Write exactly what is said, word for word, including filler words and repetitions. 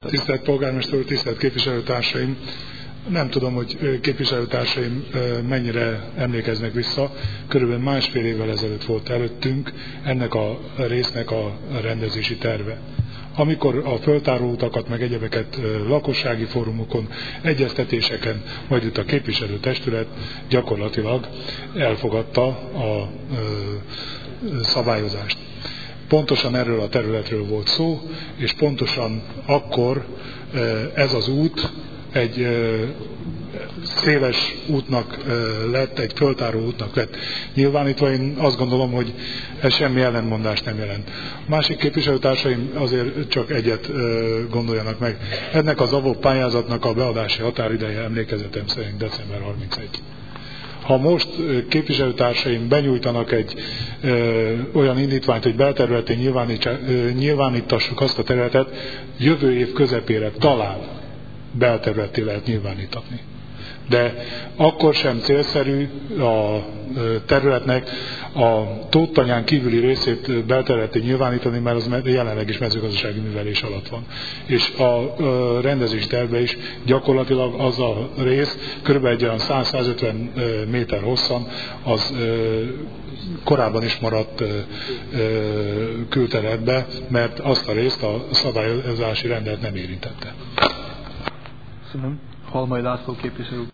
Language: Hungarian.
Tisztelt polgármester úr, tisztelt képviselőtársaim! Nem tudom, hogy képviselőtársaim mennyire emlékeznek vissza. Körülbelül másfél évvel ezelőtt volt előttünk ennek a résznek a rendezési terve. Amikor a föltáró utakat, meg egyebeket lakossági fórumokon, egyeztetéseken, majd itt a képviselőtestület gyakorlatilag elfogadta a szabályozást. Pontosan erről a területről volt szó, és pontosan akkor ez az út egy széles útnak lett, egy föltáró útnak lett nyilvánítva. Én azt gondolom, hogy ez semmi ellentmondást nem jelent. A másik képviselőtársaim azért csak egyet gondoljanak meg. Ennek az á vé o pályázatnak a beadási határideje emlékezetem szerint december harmincegy. Ha most képviselőtársaim benyújtanak egy ö, olyan indítványt, hogy belterületén nyilvánítassuk azt a területet, jövő év közepére talán belterületté lehet nyilvánítatni. De akkor sem célszerű a területnek a Tóttanyán kívüli részét belterületté nyilvánítani, mert az jelenleg is mezőgazdasági művelés alatt van. És a rendezés tervben is gyakorlatilag az a rész, kb. Egy olyan száz-százötven méter hosszan, az korábban is maradt külterületbe, mert azt a részt a szabályozási rendelet nem érintette. Köszönöm. Halmai László képviselő.